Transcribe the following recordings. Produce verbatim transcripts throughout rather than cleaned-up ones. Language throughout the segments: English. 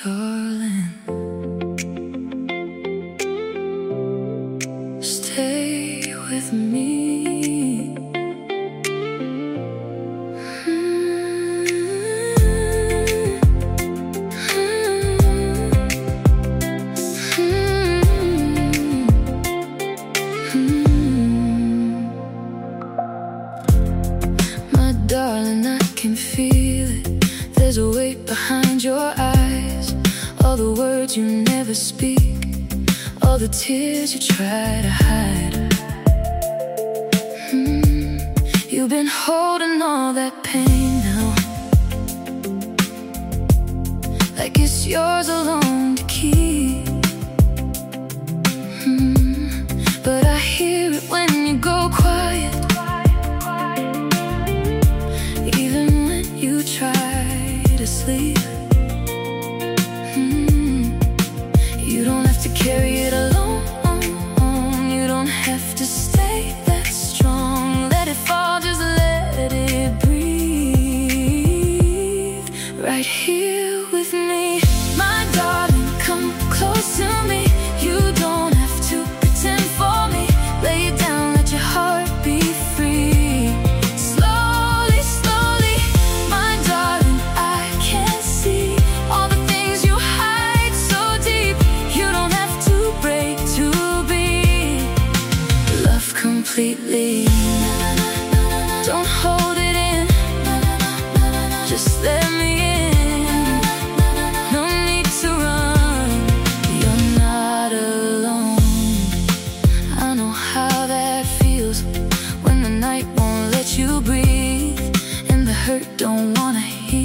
darling, stay with me. Darling, I can feel it. There's a weight behind your eyes. All the words you never speak, all the tears you try to hide. mm. You've been holding all that pain now, like it's yours alone to keep. mm. But I hear it when you go quiet, you try to sleep. mm. You don't have to carry it alone. You don't have to stay that strong. Let it fall, just let it breathe. Right here with me, my darling, come close to me. You don't have to pretend for me. Lay it down, let your heart be free. Completely. Don't hold it in, just let me in. No need to run, you're not alone. I know how that feels when the night won't let you breathe, and the hurt don't wanna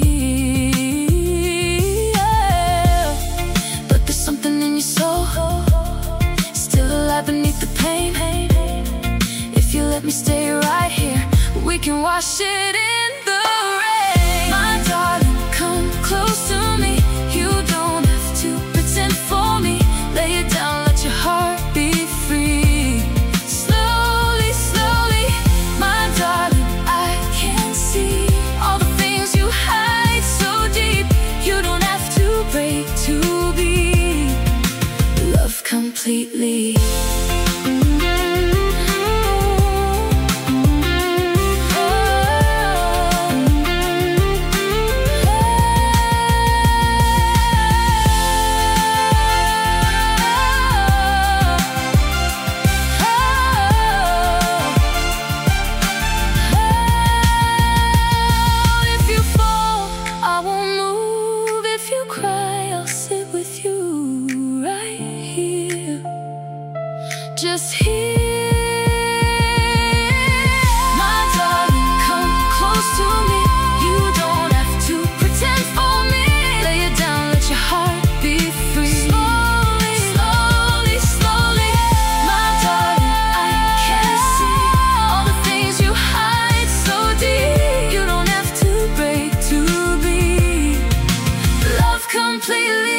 heal. But there's something in your soul, still alive beneath the pain. If you let me stay right here, we can wash it in the rain. My darling, come close to me. You don't have to pretend for me. Lay it down, let your heart be free. Slowly, slowly, my darling, I can see all the things you hide so deep. You don't have to break to be loved completely. Just here, my darling, come close to me. You don't have to pretend for me. Lay it down, let your heart be free. Slowly, slowly, slowly, my darling, I can see all the things you hide so deep. You don't have to break to be loved completely.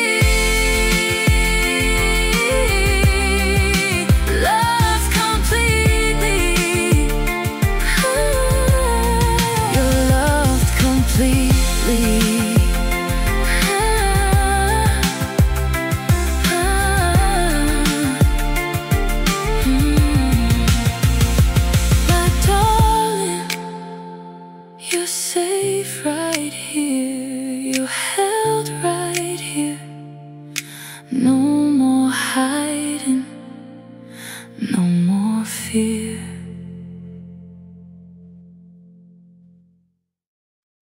You're safe right here, you're held right here. No more hiding, no more fear.